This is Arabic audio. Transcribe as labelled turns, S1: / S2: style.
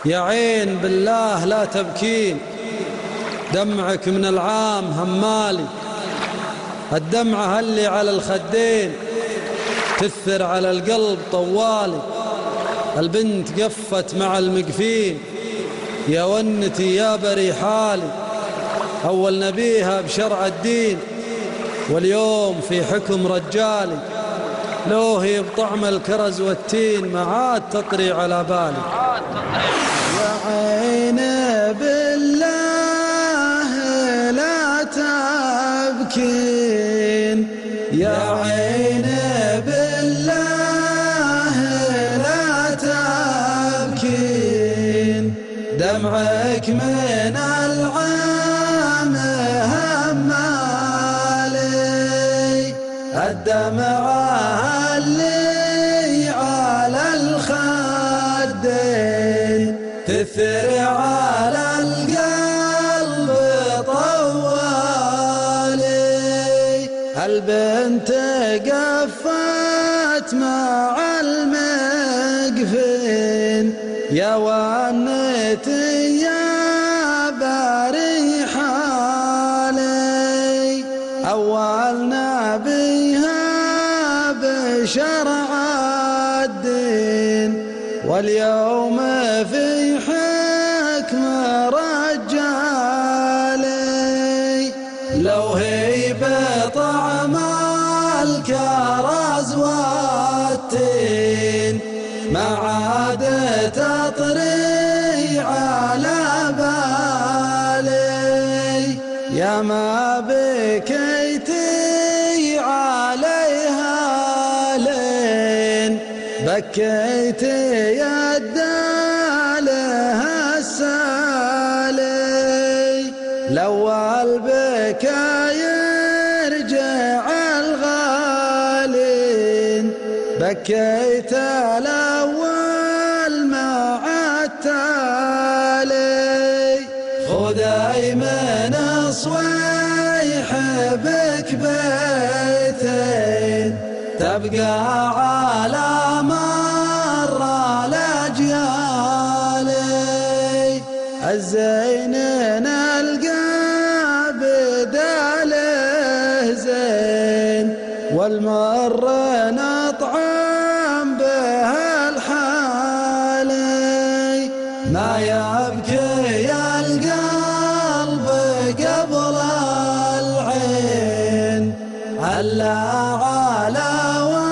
S1: يا عين بالله لا تبكين، دمعك من العام همالي، الدمعة اللي على الخدين تثر على القلب طوالي. البنت قفت مع المقفين، يا ونتي يا بري حالي، أول نبيها بشرع الدين واليوم في حكم رجالي. لو هي بطعم الكرز والتين ما عاد تطري على بالي.
S2: يا عين بالله لا تبكين، يا عين بالله لا تبكين، دمعك من العام همالي، الدمعة اللي على الخدين تثر على القلب طوالي. البنت قفت مع المقفين، يا ونتي يا بري حالي، أول نبيها بشرع الدين واليوم في حكم رجالي. لو هي بطعم الكرز والتين ما عاد تطري على بالي، يا ما بكيتي عليها لين بكيت يد لها السالي. الأول بكى يرجع الغالين، بكيت الأول مع التالي. خذي من صويح بك بيتين تبقى على مر الأجيالي. الزين نلقى بداله زين والمر نطعم به الحالي. ما يبكي القلب قبل العين على